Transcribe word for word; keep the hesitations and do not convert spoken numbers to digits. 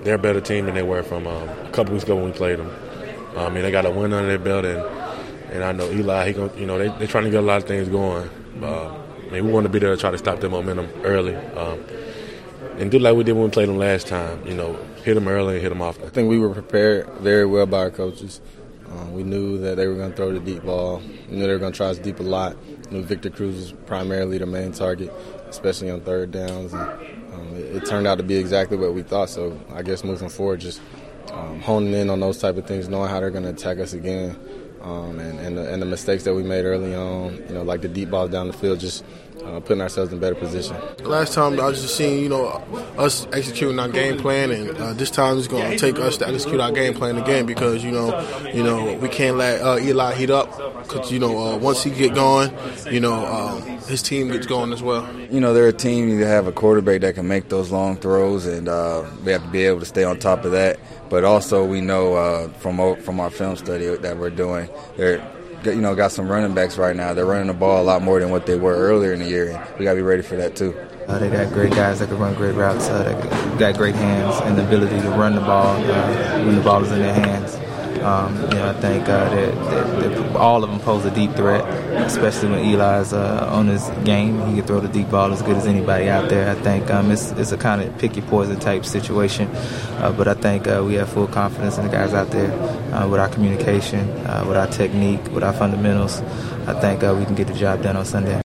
they're a better team than they were from um, a couple weeks ago when we played them. I mean, they got a win under their belt, and, and I know Eli, he gonna, you know, they, they're trying to get a lot of things going. Uh, I mean, we want to be there to try to stop their momentum early. Um, and do like we did when we played them last time, you know, hit them early and hit them often. I think we were prepared very well by our coaches. Um, we knew that they were going to throw the deep ball. We knew they were going to try us deep a lot. We knew Victor Cruz was primarily the main target, especially on third downs. And, um, it, it turned out to be exactly what we thought. So I guess moving forward, just um, honing in on those type of things, knowing how they're going to attack us again, um, and, and, the, and the mistakes that we made early on, you know, like the deep balls down the field, just Uh, putting ourselves in a better position. Last time I was just seeing, you know, us executing our game plan, and uh, this time it's going to take us to execute our game plan again because, you know, you know we can't let uh, Eli heat up because, you know, uh, once he get going, you know, um, his team gets going as well. You know, they're a team you have a quarterback that can make those long throws, and uh, we have to be able to stay on top of that. But also we know uh, from from our film study that we're doing, they're you know, got some running backs right now. They're running the ball a lot more than what they were earlier in the year, and we got to be ready for that too. Uh, they got great guys that can run great routes. Uh, they got great hands and the ability to run the ball uh, when the ball is in their hands. Um, you know, I think uh, they're, they're, they're, all of them pose a deep threat, especially when Eli's uh, on his game. He can throw the deep ball as good as anybody out there. I think um, it's, it's a kind of pick your poison type situation, uh, but I think uh, we have full confidence in the guys out there uh, with our communication, uh, with our technique, with our fundamentals. I think uh, we can get the job done on Sunday.